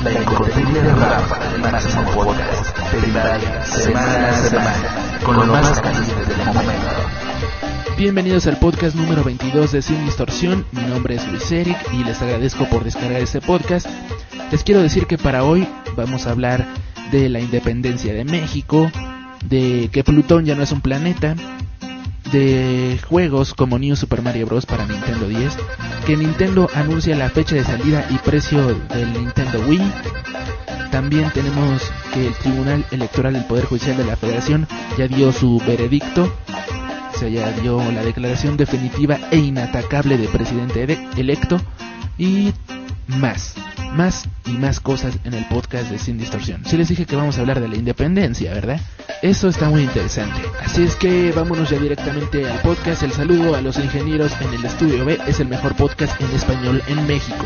la enciclopedia de Rafa del Máximo Podcast te irá semana a semana con lo más caliente del momento. Bienvenidos al podcast número 22 de Sin Distorsión. Mi nombre es Luis Eric y les agradezco por descargar este podcast. Les quiero decir que para hoy vamos a hablar de la independencia de México, de que Plutón ya no es un planeta, de juegos como New Super Mario Bros. Para Nintendo 10, que Nintendo anuncia la fecha de salida y precio del Nintendo Wii. También tenemos que el Tribunal Electoral del Poder Judicial de la Federación ya dio su veredicto, o sea, ya dio la declaración definitiva e inatacable de presidente electo, y más cosas en el podcast de Sin Distorsión. Sí les dije que vamos a hablar de la independencia, ¿verdad? Eso está muy interesante. Así es que vámonos ya directamente al podcast. El saludo a los ingenieros en el Estudio B. Es el mejor podcast en español en México.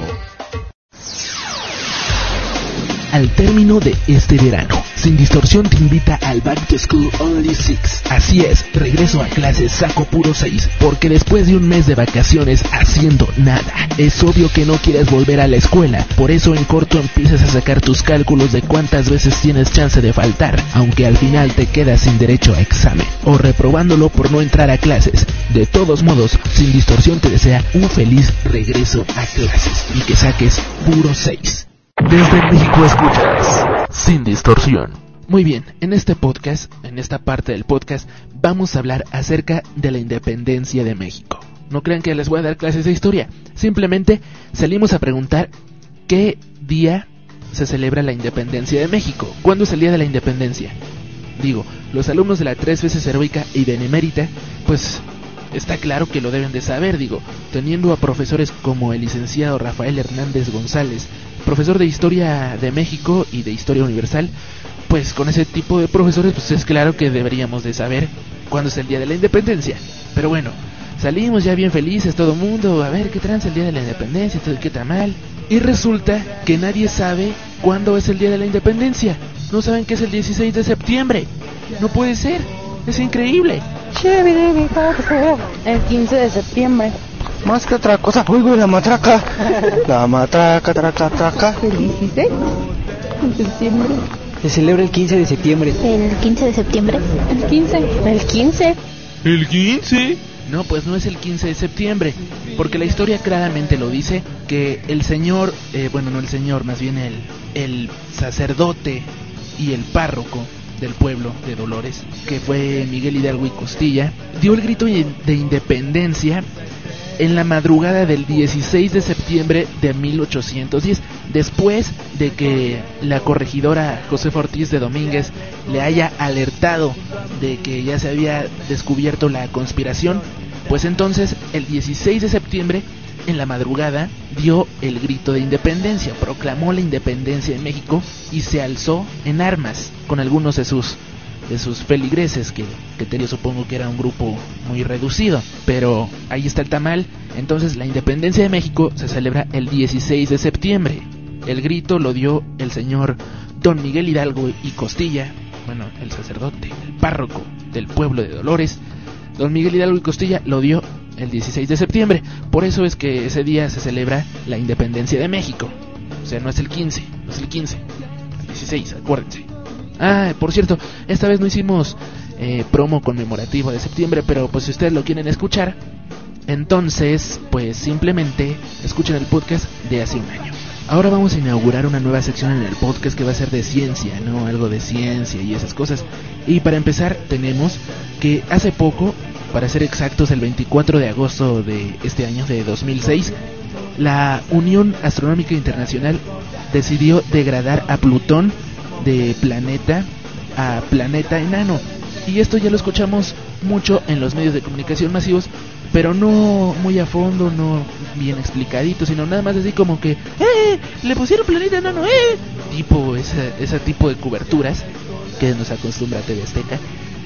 Al término de este verano, Sin Distorsión te invita al Back to School Only 6. Así es, regreso a clases saco puro 6, porque después de un mes de vacaciones haciendo nada, es obvio que no quieres volver a la escuela. Por eso en corto empiezas a sacar tus cálculos de cuántas veces tienes chance de faltar, aunque al final te quedas sin derecho a examen, o reprobándolo por no entrar a clases. De todos modos, Sin Distorsión te desea un feliz regreso a clases y que saques puro 6. Desde México escuchas Sin Distorsión. Muy bien, en este podcast, en esta parte del podcast, vamos a hablar acerca de la independencia de México. No crean que les voy a dar clases de historia, simplemente salimos a preguntar qué día se celebra la independencia de México. ¿Cuándo es el día de la independencia? Digo, los alumnos de la 3 veces heroica y benemérita, pues está claro que lo deben de saber, teniendo a profesores como el licenciado Rafael Hernández González, profesor de Historia de México y de Historia Universal. Pues con ese tipo de profesores, pues es claro que deberíamos de saber cuándo es el día de la independencia. Pero bueno, salimos ya bien felices todo el mundo, a ver qué tranza el día de la independencia, todo qué tamal. Y resulta que nadie sabe cuándo es el día de la independencia. No saben que es el 16 de septiembre. No puede ser, es increíble. El 15 de septiembre. Más que otra cosa, oigo la matraca. La matraca, traca. El 16 de septiembre. Se celebra el 15 de septiembre. ¿El 15 de septiembre? El 15. ¿El 15? No, pues no es el 15 de septiembre, porque la historia claramente lo dice, que el señor, más bien el sacerdote y el párroco del pueblo de Dolores, que fue Miguel Hidalgo y Costilla, dio el grito de independencia en la madrugada del 16 de septiembre de 1810, después de que la corregidora Josefa Ortiz de Domínguez le haya alertado de que ya se había descubierto la conspiración. Pues entonces el 16 de septiembre en la madrugada dio el grito de independencia, proclamó la independencia de México y se alzó en armas con algunos de sus feligreses que tenía, supongo que era un grupo muy reducido, pero ahí está el tamal. Entonces la independencia de México se celebra el 16 de septiembre. El grito lo dio el señor don Miguel Hidalgo y Costilla, el sacerdote, el párroco del pueblo de Dolores. Don Miguel Hidalgo y Costilla lo dio el 16 de septiembre, por eso es que ese día se celebra la independencia de México. O sea, no es el 15, el 16, acuérdense. Ah, por cierto, esta vez no hicimos promo conmemorativo de septiembre, pero pues si ustedes lo quieren escuchar, entonces pues simplemente escuchen el podcast de hace un año. Ahora vamos a inaugurar una nueva sección en el podcast que va a ser de ciencia, ¿no? Algo de ciencia y esas cosas. Y para empezar tenemos que hace poco, para ser exactos el 24 de agosto de este año de 2006, la Unión Astronómica Internacional decidió degradar a Plutón de planeta a planeta enano. Y esto ya lo escuchamos mucho en los medios de comunicación masivos, pero no muy a fondo, no bien explicadito, sino nada más así como que le pusieron planeta enano, tipo ese tipo de coberturas que nos acostumbra TV Azteca.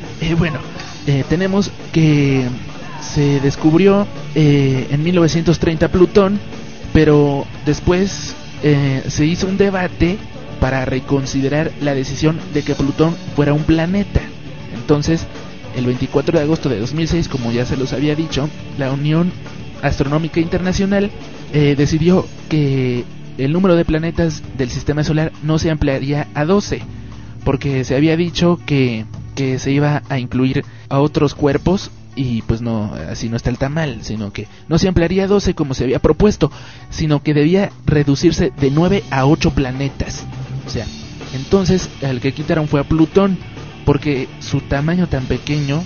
Tenemos que se descubrió en 1930 Plutón, pero después se hizo un debate para reconsiderar la decisión de que Plutón fuera un planeta. Entonces, el 24 de agosto de 2006, como ya se los había dicho, la Unión Astronómica Internacional decidió que el número de planetas del sistema solar no se ampliaría a 12, porque se había dicho que se iba a incluir a otros cuerpos, y pues no, así no está el tamal, sino que no se ampliaría a 12 como se había propuesto, sino que debía reducirse de 9 a 8 planetas. O sea, entonces el que quitaron fue a Plutón, porque su tamaño tan pequeño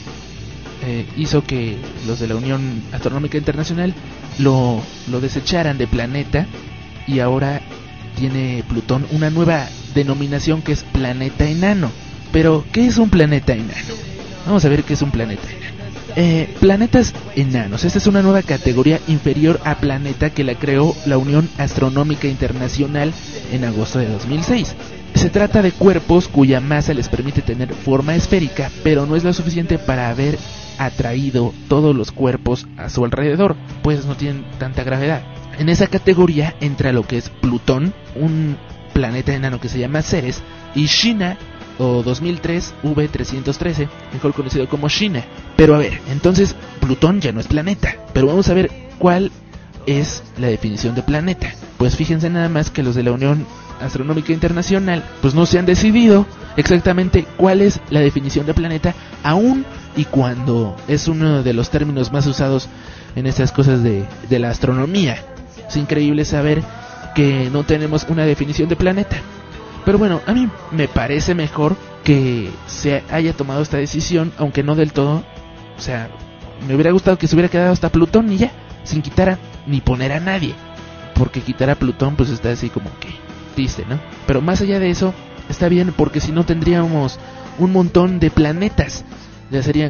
hizo que los de la Unión Astronómica Internacional lo desecharan de planeta, y ahora tiene Plutón una nueva denominación que es planeta enano. Pero, ¿qué es un planeta enano? Vamos a ver qué es un planeta enano. Planetas enanos. Esta es una nueva categoría inferior a planeta que la creó la Unión Astronómica Internacional en agosto de 2006. Se trata de cuerpos cuya masa les permite tener forma esférica, pero no es lo suficiente para haber atraído todos los cuerpos a su alrededor, pues no tienen tanta gravedad. En esa categoría entra lo que es Plutón, un planeta enano que se llama Ceres, y Shina, o 2003 V313, mejor conocido como Shina. Pero a ver, entonces Plutón ya no es planeta, pero vamos a ver cuál es la definición de planeta. Pues fíjense nada más que los de la Unión Astronómica Internacional pues no se han decidido exactamente cuál es la definición de planeta, aún y cuando es uno de los términos más usados en estas cosas de la astronomía. Es increíble saber que no tenemos una definición de planeta. Pero bueno, a mí me parece mejor que se haya tomado esta decisión, aunque no del todo. O sea, me hubiera gustado que se hubiera quedado hasta Plutón y ya, sin quitar ni poner a nadie, porque quitar a Plutón pues está así como que triste, ¿no? Pero más allá de eso, está bien, porque si no tendríamos un montón de planetas. Ya serían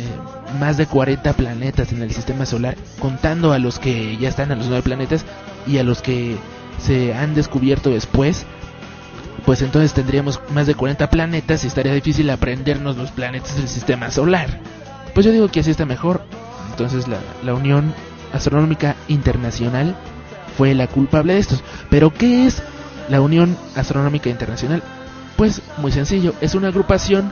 más de 40 planetas en el sistema solar, contando a los que ya están, a los 9 planetas, y a los que se han descubierto después. Pues entonces tendríamos más de 40 planetas y estaría difícil aprendernos los planetas del sistema solar. Pues yo digo que así está mejor. Entonces la Unión Astronómica Internacional fue la culpable de estos. Pero ¿qué es la Unión Astronómica Internacional? Pues muy sencillo, es una agrupación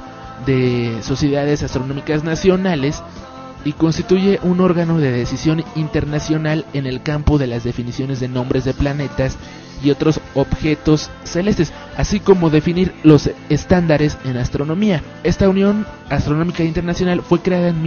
de sociedades astronómicas nacionales y constituye un órgano de decisión internacional en el campo de las definiciones de nombres de planetas y otros objetos celestes, así como definir los estándares en astronomía. Esta Unión Astronómica Internacional fue creada en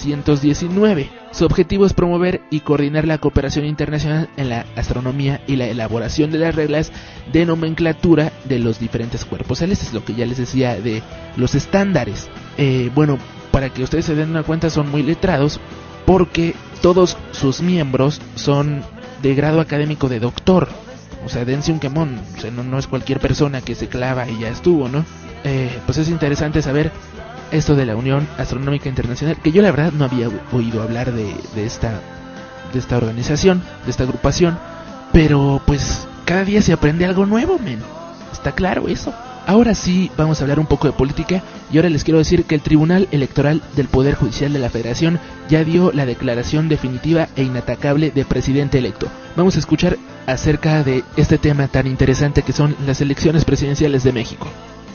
1919. Su objetivo es promover y coordinar la cooperación internacional en la astronomía y la elaboración de las reglas de nomenclatura de los diferentes cuerpos celestes, lo que ya les decía de los estándares. Bueno, para que ustedes se den una cuenta, son muy letrados, porque todos sus miembros son de grado académico de doctor. O sea, dense un quemón, o sea, no es cualquier persona que se clava y ya estuvo, ¿no? Pues es interesante saber esto de la Unión Astronómica Internacional, que yo la verdad no había oído hablar de esta organización, de esta agrupación, pero pues cada día se aprende algo nuevo, men. Está claro eso. Ahora sí vamos a hablar un poco de política, y ahora les quiero decir que el Tribunal Electoral del Poder Judicial de la Federación ya dio la declaración definitiva e inatacable de presidente electo. Vamos a escuchar acerca de este tema tan interesante que son las elecciones presidenciales de México.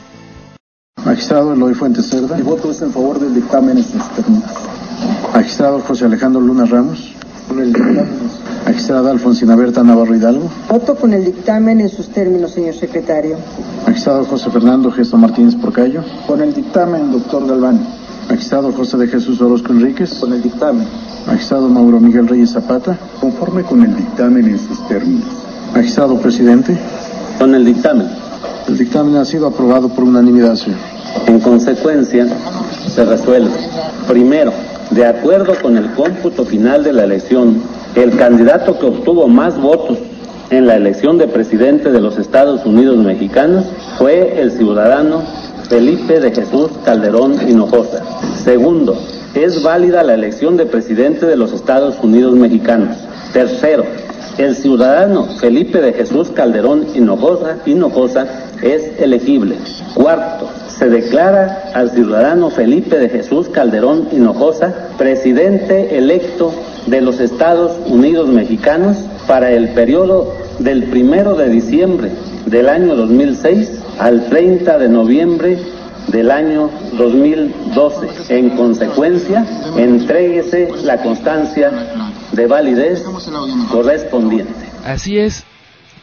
Magistrado Eloy Fuentes Cerda. Mi voto es en favor del dictamen en sus términos. Magistrado José Alejandro Luna Ramos. Con el dictamen. Magistrada Alfonsina Berta Navarro Hidalgo. Voto con el dictamen en sus términos, señor secretario. Magistrado José Fernando Gesto Martínez Porcayo. Con el dictamen, doctor Galván. Magistrado José de Jesús Orozco Enríquez. Con el dictamen. Magistrado Mauro Miguel Reyes Zapata. Conforme con el dictamen en sus términos. Magistrado Presidente. Con el dictamen. El dictamen ha sido aprobado por unanimidad, señor. En consecuencia, se resuelve. Primero, de acuerdo con el cómputo final de la elección, el candidato que obtuvo más votos en la elección de presidente de los Estados Unidos mexicanos fue el ciudadano Felipe de Jesús Calderón Hinojosa. Segundo, es válida la elección de presidente de los Estados Unidos mexicanos. Tercero, el ciudadano Felipe de Jesús Calderón Hinojosa es elegible. Cuarto, se declara al ciudadano Felipe de Jesús Calderón Hinojosa presidente electo de los Estados Unidos mexicanos para el periodo del 1 de diciembre del año 2006 al 30 de noviembre del año 2012. En consecuencia, entréguese la constancia de validez correspondiente. Así es,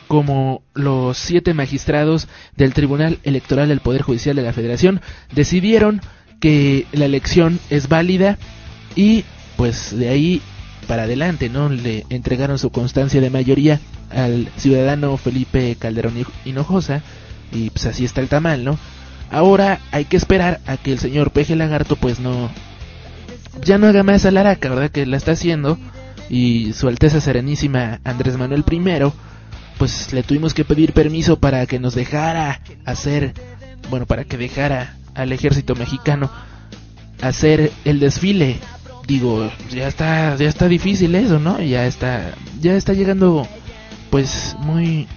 como los 7 magistrados del Tribunal Electoral del Poder Judicial de la Federación decidieron que la elección es válida y pues de ahí para adelante, ¿no? Le entregaron su constancia de mayoría al ciudadano Felipe Calderón Hinojosa y pues así está el tamal, ¿no? Ahora hay que esperar a que el señor Peje Lagarto pues ya no haga más alaraca, ¿verdad? Que la está haciendo, y Su Alteza Serenísima Andrés Manuel I pues le tuvimos que pedir permiso para que nos dejara hacer, para que dejara al ejército mexicano hacer el desfile. Digo, ya está difícil eso, ¿no? Ya está llegando pues muy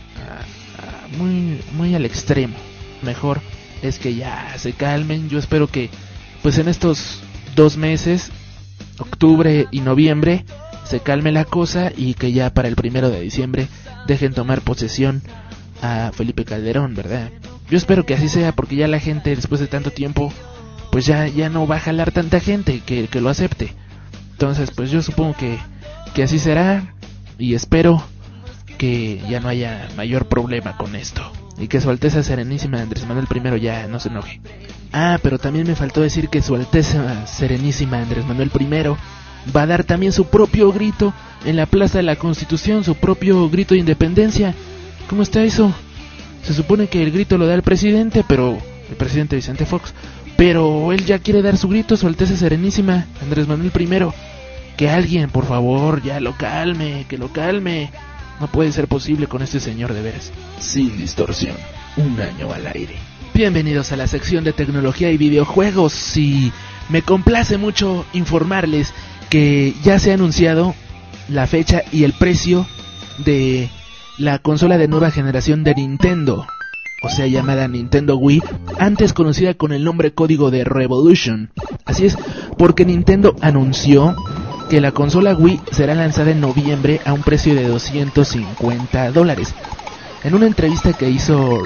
al extremo. Mejor es que ya se calmen. Yo espero que pues en estos 2 meses, octubre y noviembre, se calme la cosa y que ya para el 1 de diciembre dejen tomar posesión a Felipe Calderón, ¿verdad? Yo espero que así sea, porque ya la gente después de tanto tiempo pues ya no va a jalar tanta gente que lo acepte. Entonces pues yo supongo que así será, y espero que ya no haya mayor problema con esto y que Su Alteza Serenísima Andrés Manuel I ya no se enoje. Pero también me faltó decir que Su Alteza Serenísima Andrés Manuel I va a dar también su propio grito en la Plaza de la Constitución, su propio grito de independencia. ¿Cómo está eso? Se supone que el grito lo da el presidente, el presidente Vicente Fox, pero él ya quiere dar su grito, Su Alteza Serenísima Andrés Manuel I. Que alguien, por favor, ya lo calme, que lo calme. No puede ser posible con este señor, de veras. Sin distorsión, 1 año al aire. Bienvenidos a la sección de tecnología y videojuegos, y me complace mucho informarles que ya se ha anunciado la fecha y el precio de la consola de nueva generación de Nintendo, o sea, llamada Nintendo Wii, antes conocida con el nombre código de Revolution. Así es, porque Nintendo anunció que la consola Wii será lanzada en noviembre a un precio de $250. En una entrevista que hizo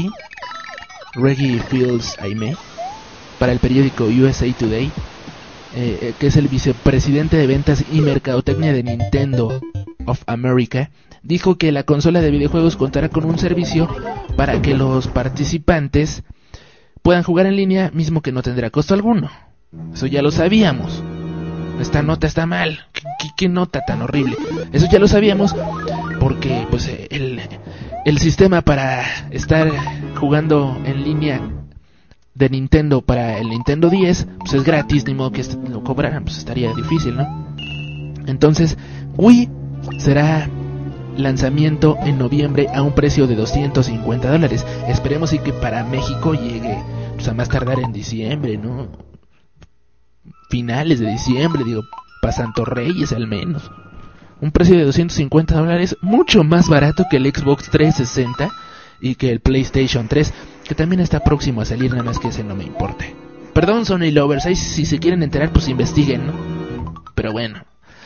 Reggie Fils-Aimé para el periódico USA Today, que es el vicepresidente de ventas y mercadotecnia de Nintendo of America, dijo que la consola de videojuegos contará con un servicio para que los participantes puedan jugar en línea, mismo que no tendrá costo alguno. Eso ya lo sabíamos. Esta nota está mal. ¿Qué nota tan horrible? Eso ya lo sabíamos, porque pues el sistema para estar jugando en línea de Nintendo para el Nintendo 10 pues es gratis, ni modo que lo cobraran, pues estaría difícil, ¿no? Entonces Wii será lanzamiento en noviembre a un precio de $250. Esperemos y que para México llegue pues a más tardar en diciembre, ¿no? Finales de diciembre, digo, para Santo Reyes al menos. Un precio de $250, mucho más barato que el Xbox 360 y que el PlayStation 3, que también está próximo a salir, nada más que ese no me importa. Perdón, Sony Lovers, ahí si se quieren enterar pues investiguen, ¿no? Pero bueno,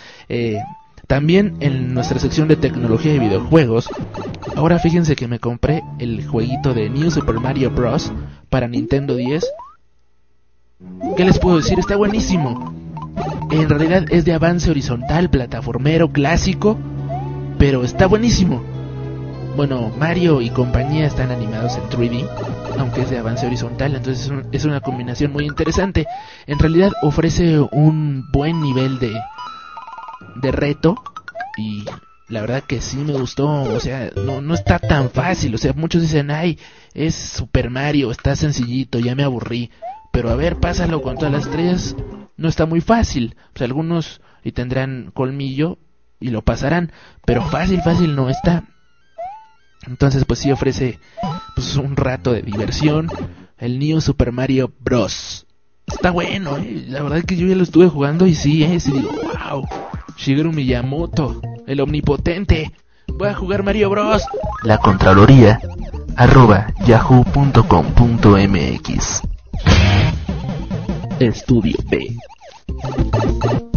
también en nuestra sección de tecnología y videojuegos, ahora fíjense que me compré el jueguito de New Super Mario Bros. Para Nintendo 10. ¿Qué les puedo decir? Está buenísimo. En realidad es de avance horizontal, plataformero, clásico, pero está buenísimo. Bueno, Mario y compañía están animados en 3D, aunque es de avance horizontal, entonces es una combinación muy interesante. En realidad ofrece un buen nivel de reto, y la verdad que sí me gustó. O sea, no está tan fácil. O sea, muchos dicen, ay, es Super Mario, está sencillito, ya me aburrí. Pero a ver, pásalo con todas las estrellas, no está muy fácil. O sea, algunos y tendrán colmillo y lo pasarán, pero fácil no está. Entonces pues sí ofrece pues un rato de diversión el New Super Mario Bros. Está bueno, la verdad es que yo ya lo estuve jugando y sí digo, wow, Shigeru Miyamoto, el omnipotente, voy a jugar Mario Bros. La Contraloría @yahoo.com.mx. Estudio B.